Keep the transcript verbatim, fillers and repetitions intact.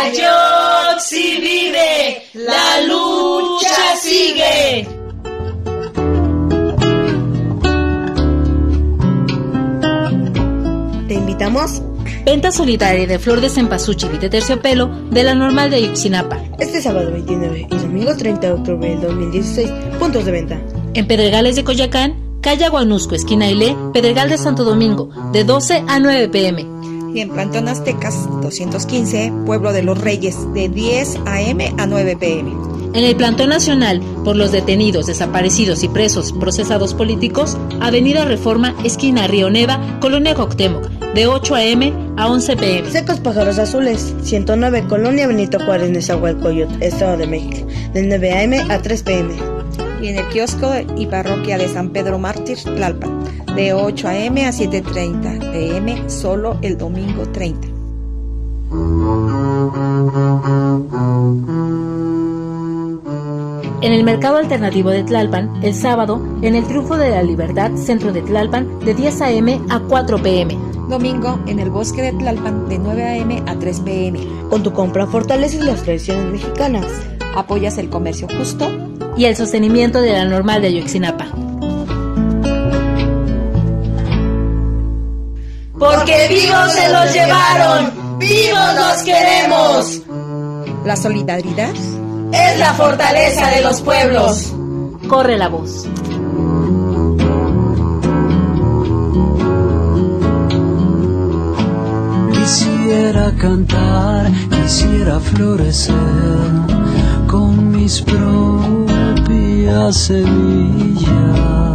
Ayoxi vive, la lucha sigue. Te invitamos. Venta solidaria de flor de cempasúchil y de terciopelo de la Normal de Ayotzinapa. Este sábado veintinueve y domingo treinta de octubre del dos mil dieciséis. Puntos de venta. En Pedregales de Coyoacán, calle Aguanusco, esquina Ile, Pedregal de Santo Domingo, de doce a nueve pm. Y en Plantón Aztecas doscientos quince, Pueblo de los Reyes, de diez a m a nueve pm. En el Plantón Nacional por los detenidos, desaparecidos y presos procesados políticos, Avenida Reforma, esquina Río Neva, Colonia Cuauhtémoc, de ocho a m a once pm. Secos Pájaros Azules, ciento nueve, Colonia Benito Juárez, Nezahualcóyotl, Estado de México, de nueve a m a tres pm. Y en el kiosco y parroquia de San Pedro Mártir, Tlalpan, de ocho a m a siete treinta pm, solo el domingo treinta. En el Mercado Alternativo de Tlalpan, el sábado, en el Triunfo de la Libertad, centro de Tlalpan, de diez a m a cuatro pm. Domingo, en el Bosque de Tlalpan, de nueve a m a tres pm. Con tu compra fortaleces las tradiciones mexicanas. Apoyas el comercio justo y el sostenimiento de la Normal de Ayotzinapa. Porque vivos se los llevaron, vivos los queremos. La solidaridad es la fortaleza de los pueblos. Corre la voz. Quisiera cantar, quisiera florecer con mis propias semillas.